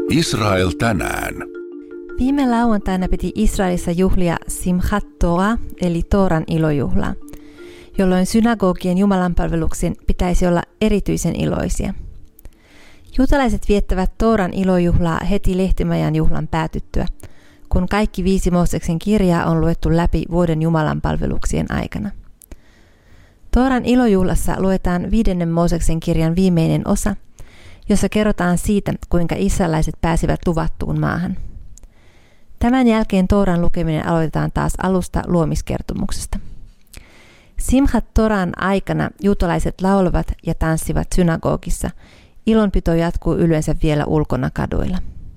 Israel tänään. Viime lauantaina piti Israelissa juhlia Simchat Torah, eli Tooran ilojuhlaa, jolloin synagogien jumalanpalveluksien pitäisi olla erityisen iloisia. Juutalaiset viettävät Tooran ilojuhlaa heti lehtimajan juhlan päätyttyä, kun kaikki 5 Mooseksen kirjaa on luettu läpi vuoden jumalanpalveluksien aikana. Tooran ilojuhlassa luetaan 5. Mooseksen kirjan viimeinen osa, jossa kerrotaan siitä, kuinka israelaiset pääsivät luvattuun maahan. Tämän jälkeen Tooran lukeminen aloitetaan taas alusta luomiskertomuksesta. Simchat Toran aikana juutalaiset laulavat ja tanssivat synagogissa. Ilonpito jatkuu yleensä vielä ulkona kaduilla.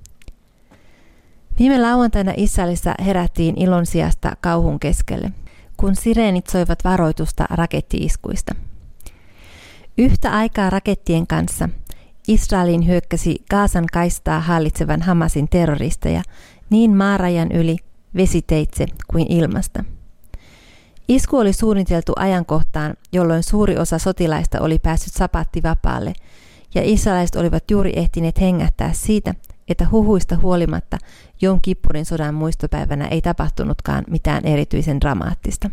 Viime lauantaina Israelissa herättiin ilon sijasta kauhun keskelle, kun sireenit soivat varoitusta rakettiiskuista. Yhtä aikaa rakettien kanssa Israelin hyökkäsi Gazan kaistaa hallitsevan Hamasin terroristeja niin maarajan yli, vesiteitse kuin ilmasta. Isku oli suunniteltu ajankohtaan, jolloin suuri osa sotilaista oli päässyt sapattivapaalle, ja israelaiset olivat juuri ehtineet hengähtää siitä, että huhuista huolimatta Jom Kippurin sodan muistopäivänä ei tapahtunutkaan mitään erityisen dramaattista.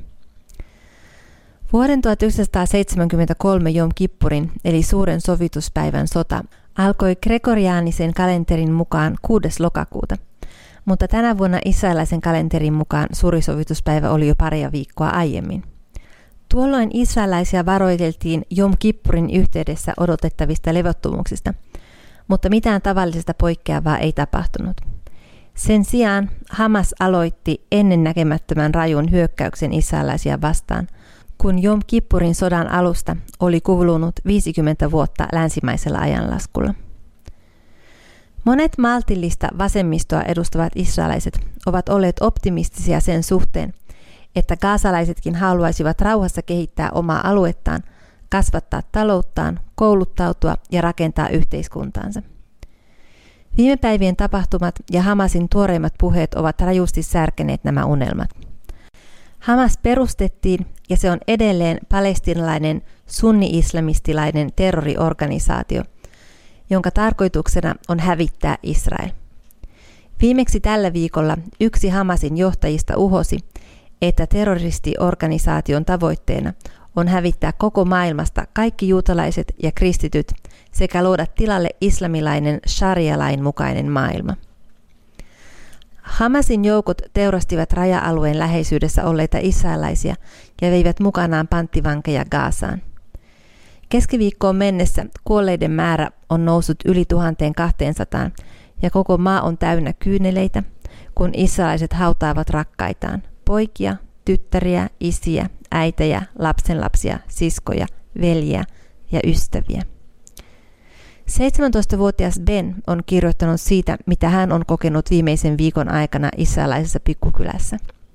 Vuoden 1973 Jom Kippurin eli suuren sovituspäivän sota alkoi gregoriaanisen kalenterin mukaan 6. lokakuuta, mutta tänä vuonna israelaisen kalenterin mukaan suuri sovituspäivä oli jo paria viikkoa aiemmin. Tuolloin israelaisia varoiteltiin Jom Kippurin yhteydessä odotettavista levottomuuksista, mutta mitään tavallisesta poikkeavaa ei tapahtunut. Sen sijaan Hamas aloitti ennennäkemättömän rajun hyökkäyksen israelaisia vastaan, kun Jom Kippurin sodan alusta oli kulunut 50 vuotta länsimaisella ajanlaskulla. Monet maltillista vasemmistoa edustavat israelaiset ovat olleet optimistisia sen suhteen, että gaasalaisetkin haluaisivat rauhassa kehittää omaa aluettaan, kasvattaa talouttaan, kouluttautua ja rakentaa yhteiskuntaansa. Viime päivien tapahtumat ja Hamasin tuoreimmat puheet ovat rajusti särkeneet nämä unelmat. Hamas perustettiin ja se on edelleen palestiinalainen sunni-islamistilainen terroriorganisaatio, jonka tarkoituksena on hävittää Israel. Viimeksi tällä viikolla yksi Hamasin johtajista uhosi, että terroristiorganisaation tavoitteena on hävittää koko maailmasta kaikki juutalaiset ja kristityt sekä luoda tilalle islamilainen sharia-lain mukainen maailma. Hamasin joukot teurastivat raja-alueen läheisyydessä olleita israelaisia ja veivät mukanaan panttivankeja Gazaan. Keskiviikkoon mennessä kuolleiden määrä on noussut yli 1200 ja koko maa on täynnä kyyneleitä, kun israelaiset hautaavat rakkaitaan, poikia, tyttäriä, isiä, äitejä, lapsenlapsia, siskoja, veljiä ja ystäviä. 17-vuotias Ben on kirjoittanut siitä, mitä hän on kokenut viimeisen viikon aikana israelaisessa pikkukylässä.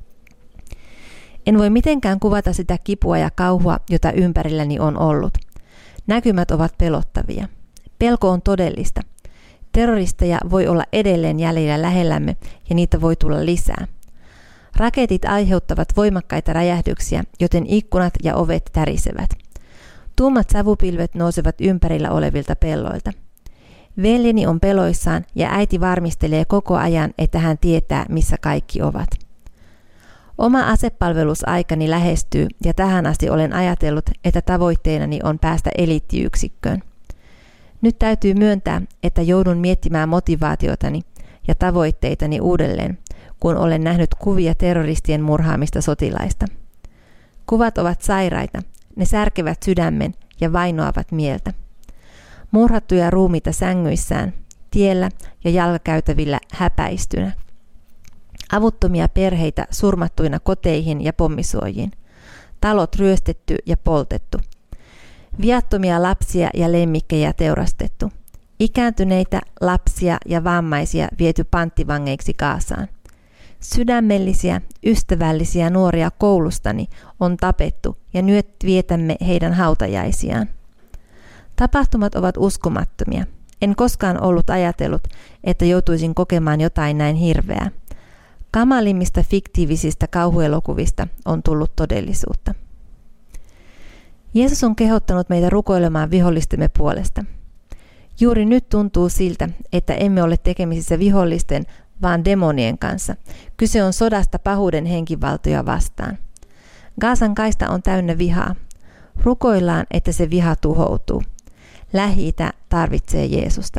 En voi mitenkään kuvata sitä kipua ja kauhua, jota ympärilläni on ollut. Näkymät ovat pelottavia. Pelko on todellista. Terroristeja voi olla edelleen jäljellä lähellämme ja niitä voi tulla lisää. Raketit aiheuttavat voimakkaita räjähdyksiä, joten ikkunat ja ovet tärisevät. Tummat savupilvet nousevat ympärillä olevilta pelloilta. Veljeni on peloissaan ja äiti varmistelee koko ajan, että hän tietää, missä kaikki ovat. Oma asepalvelusaikani lähestyy ja tähän asti olen ajatellut, että tavoitteenani on päästä eliittiyksikköön. Nyt täytyy myöntää, että joudun miettimään motivaatiotani ja tavoitteitani uudelleen, kun olen nähnyt kuvia terroristien murhaamista sotilaista. Kuvat ovat sairaita, ne särkevät sydämen ja vainoavat mieltä. Murhattuja ruumiita sängyissään, tiellä ja jalkakäytävillä häpäistynä. Avuttomia perheitä surmattuina koteihin ja pommisuojiin. Talot ryöstetty ja poltettu. Viattomia lapsia ja lemmikkejä teurastettu. Ikääntyneitä lapsia ja vammaisia viety panttivangeiksi Gazaan. Sydämellisiä, ystävällisiä nuoria koulustani on tapettu ja nyt vietämme heidän hautajaisiaan. Tapahtumat ovat uskomattomia. En koskaan ollut ajatellut, että joutuisin kokemaan jotain näin hirveää. Kamalimmista fiktiivisistä kauhuelokuvista on tullut todellisuutta. Jeesus on kehottanut meitä rukoilemaan vihollistemme puolesta. Juuri nyt tuntuu siltä, että emme ole tekemisissä vihollisten, vaan demonien kanssa. Kyse on sodasta pahuuden henkivaltoja vastaan. Gazan kaista on täynnä vihaa. Rukoillaan, että se viha tuhoutuu. Lähi-itä tarvitsee Jeesusta.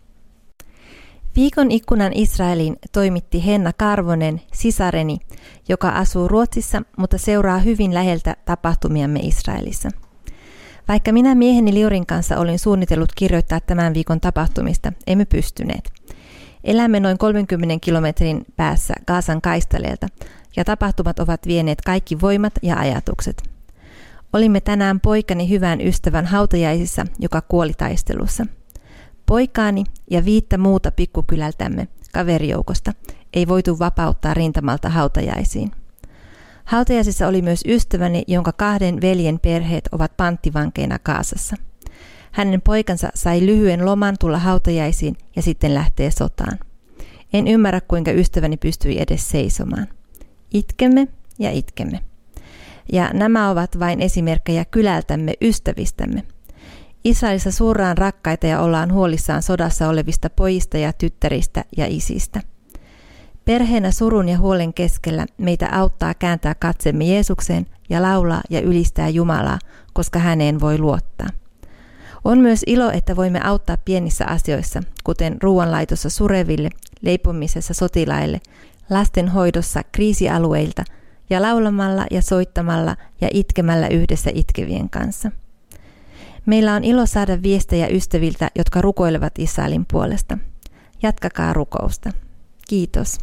Viikon ikkunan Israeliin toimitti Henna Karvonen, sisareni, joka asuu Ruotsissa, mutta seuraa hyvin läheltä tapahtumiamme Israelissa. Vaikka minä mieheni Liurin kanssa olin suunnitellut kirjoittaa tämän viikon tapahtumista, emme pystyneet. Elämme noin 30 kilometrin päässä Gazan kaistaleelta, ja tapahtumat ovat vieneet kaikki voimat ja ajatukset. Olimme tänään poikani hyvän ystävän hautajaisissa, joka kuoli taistelussa. Poikaani ja 5 muuta pikkukylältämme, kaverijoukosta, ei voitu vapauttaa rintamalta hautajaisiin. Hautajaisissa oli myös ystäväni, jonka 2 veljen perheet ovat panttivankeina Gazassa. Hänen poikansa sai lyhyen loman tulla hautajaisiin ja sitten lähtee sotaan. En ymmärrä, kuinka ystäväni pystyi edes seisomaan. Itkemme ja itkemme. Ja nämä ovat vain esimerkkejä kylältämme, ystävistämme. Israelissa surraan rakkaita ja ollaan huolissaan sodassa olevista pojista ja tyttäristä ja isistä. Perheenä surun ja huolen keskellä meitä auttaa kääntää katsemme Jeesukseen ja laulaa ja ylistää Jumalaa, koska häneen voi luottaa. On myös ilo, että voimme auttaa pienissä asioissa, kuten ruoanlaitossa sureville, leipomisessa sotilaille, lastenhoidossa kriisialueilta ja laulamalla ja soittamalla ja itkemällä yhdessä itkevien kanssa. Meillä on ilo saada viestejä ystäviltä, jotka rukoilevat Israelin puolesta. Jatkakaa rukousta. Kiitos.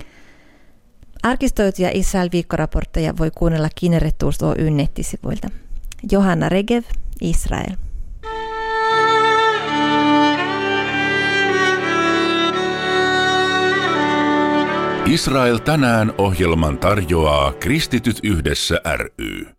Arkistoituja Israel-viikkoraportteja voi kuunnella Kinneret Tours Oyn nettisivuilta. Johanna Regev, Israel. Israel tänään -ohjelman tarjoaa Kristityt yhdessä ry.